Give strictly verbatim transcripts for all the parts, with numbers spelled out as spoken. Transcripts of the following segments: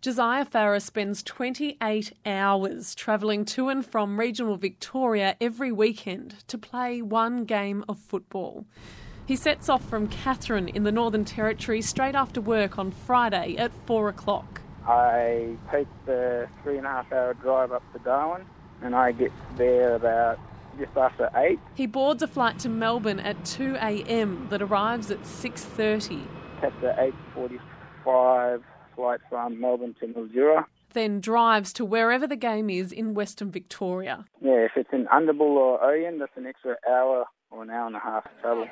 Josiah Farah spends twenty-eight hours travelling to and from regional Victoria every weekend to play one game of football. He sets off from Katherine in the Northern Territory straight after work on Friday at four o'clock. I take the three and a half hour drive up to Darwin and I get there about just after eight. He boards a flight to Melbourne at two a.m. that arrives at six thirty. Catch the eight forty-five flight from Melbourne to Mildura. Then drives to wherever the game is in Western Victoria. Yeah, if it's in Underbull or Oyen, that's an extra hour or an hour and a half travel.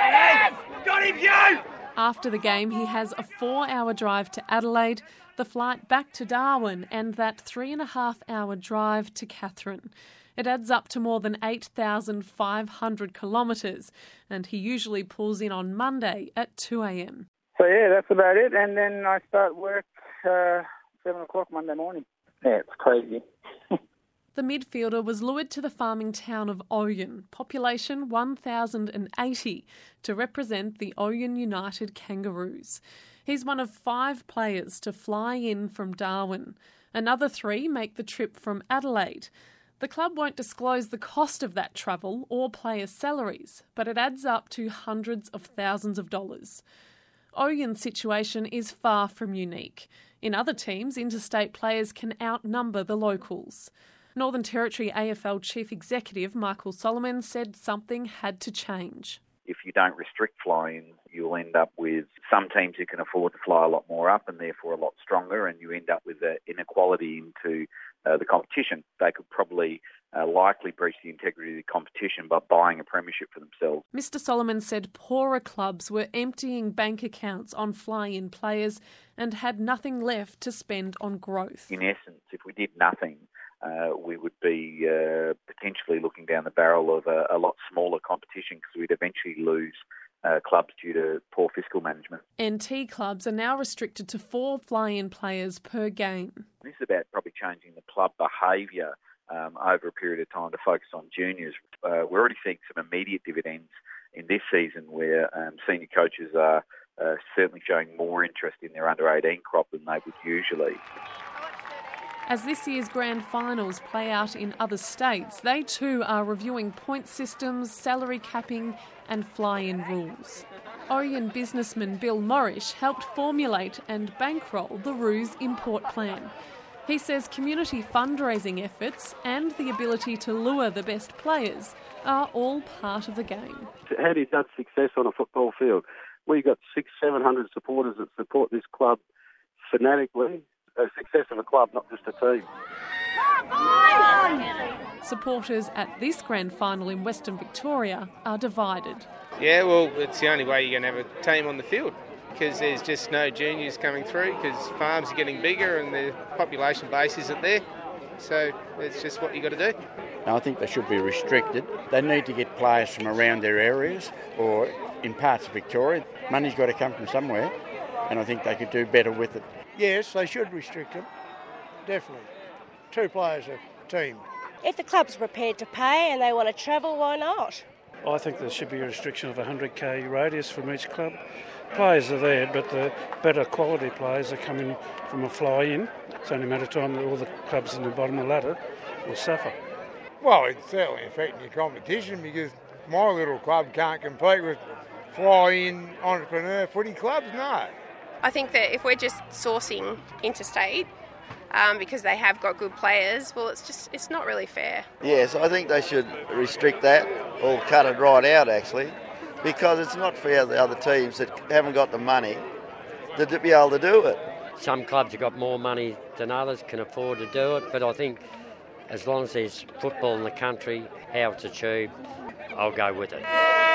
Got him, you! After the game, he has a four-hour drive to Adelaide, the flight back to Darwin, and that three-and-a-half-hour drive to Katherine. It adds up to more than eight thousand five hundred kilometres, and he usually pulls in on Monday at two a.m. So yeah, that's about it, and then I start work uh, seven o'clock Monday morning. Yeah, it's crazy. The midfielder was lured to the farming town of Oyen, population one thousand eighty, to represent the Oyen United Kangaroos. He's one of five players to fly in from Darwin. Another three make the trip from Adelaide. The club won't disclose the cost of that travel or players' salaries, but it adds up to hundreds of thousands of dollars. Oyen's situation is far from unique. In other teams, interstate players can outnumber the locals. Northern Territory A F L Chief Executive Michael Solomon said something had to change. If you don't restrict fly-ins, you'll end up with some teams who can afford to fly a lot more up and therefore a lot stronger, and you end up with an inequality into uh, the competition. They could probably uh, likely breach the integrity of the competition by buying a premiership for themselves. Mister Solomon said poorer clubs were emptying bank accounts on fly-in players and had nothing left to spend on growth. In essence, if we did nothing, Uh, we would be uh, potentially looking down the barrel of a, a lot smaller competition because we'd eventually lose uh, clubs due to poor fiscal management. N T clubs are now restricted to four fly-in players per game. This is about probably changing the club behaviour um, over a period of time to focus on juniors. Uh, we're already seeing some immediate dividends in this season where um, senior coaches are uh, certainly showing more interest in their under eighteen crop than they would usually. As this year's grand finals play out in other states, they too are reviewing point systems, salary capping and fly-in rules. Oyen businessman Bill Morrish helped formulate and bankroll the Roos import plan. He says community fundraising efforts and the ability to lure the best players are all part of the game. How do you judge success on a football field? We've got six, seven hundred supporters that support this club fanatically. The success of a club, not just a team. Supporters at this grand final in Western Victoria are divided. Yeah, well, it's the only way you're going to have a team on the field because there's just no juniors coming through because farms are getting bigger and the population base isn't there. So it's just what you got to do. I think they should be restricted. They need to get players from around their areas or in parts of Victoria. Money's got to come from somewhere, and I think they could do better with it. Yes, they should restrict them, definitely. Two players a team. If the club's prepared to pay and they want to travel, why not? I think there should be a restriction of a one hundred k radius from each club. Players are there, but the better quality players are coming from a fly-in. It's only a matter of time that all the clubs in the bottom of the ladder will suffer. Well, it's certainly affecting your competition because my little club can't compete with fly-in entrepreneur footy clubs, no. I think that if we're just sourcing interstate um, because they have got good players, well, it's just it's not really fair. Yes, I think they should restrict that or cut it right out, actually, because it's not fair to the other teams that haven't got the money to be able to do it. Some clubs have got more money than others, can afford to do it, but I think as long as there's football in the country, how it's achieved, I'll go with it.